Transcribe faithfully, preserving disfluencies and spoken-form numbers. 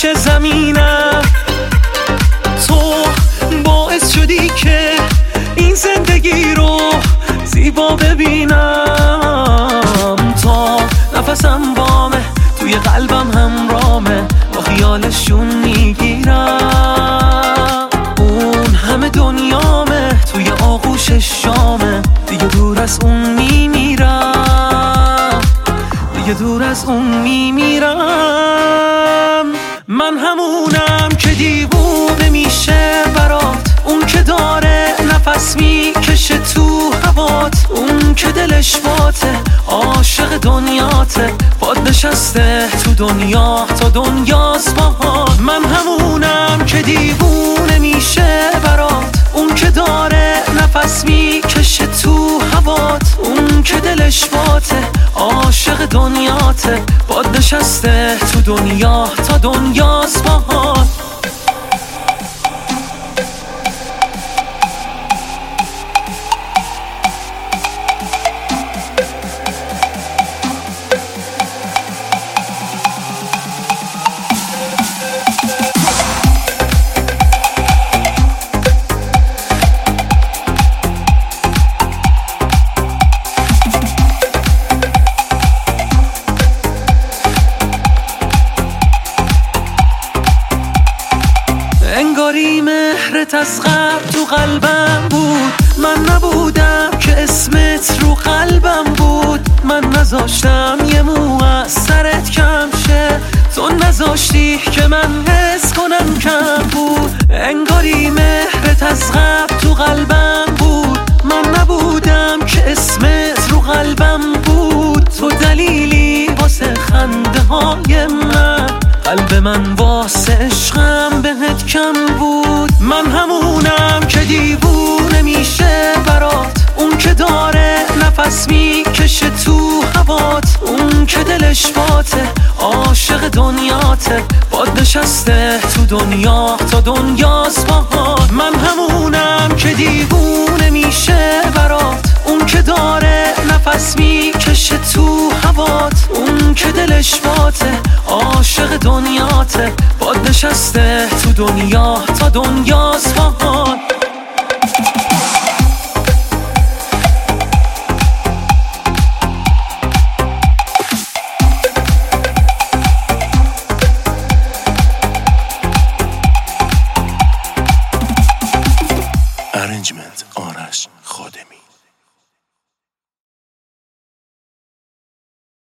گوش زمینم. تو باعث شدی که این زندگی رو زیبا ببینم. تا نفسم بامه توی قلبم همرامه، با خیالشون میگیرم. اون همه دنیامه توی آغوش شامه، دیگه دور از اون میمیرم، دیگه دور از اون میمیرم. من همونم که دیوونه میشه برات، اون که داره نفس میکشه تو هوات، اون که دلش باته عاشق دنیاته، باد نشسته تو دنیا تا دنیاست باهات. من همونم که دیوونه میشه برات، اون که داره نفس میکشه تو هوات، اون که دلش باته عاشق دنیاته، باد نشسته تو دنیا تا دنیاست باهات. انگاری مهرت از قبل تو قلبم بود، من نبودم که اسمت رو قلبم بود. من نذاشتم یه مو از سرت کم شه، تو نذاشتی که من حس کنم کم بود. انگاری مهرت از قبل تو قلبم بود، من نبودم که اسمت رو قلبم بود. تو دلیلی واسه خنده های من، قلب من واسه عشقم بهت کم بود. من همونم که دیوونه میشه برات، اون که داره نفس میکشه تو هوات، اون که دلش باته عاشق دنیاته، باد نشسته تو دنیا تا دنیاست باهات. من همونم که دیوونه میشه برات، اون که داره نفس میکشه تو هوات، اون که دلش باته عاشق دنیاته، باد نشسته تو دنیا تا دنیاست باهات. Arrangement آرش خادمی.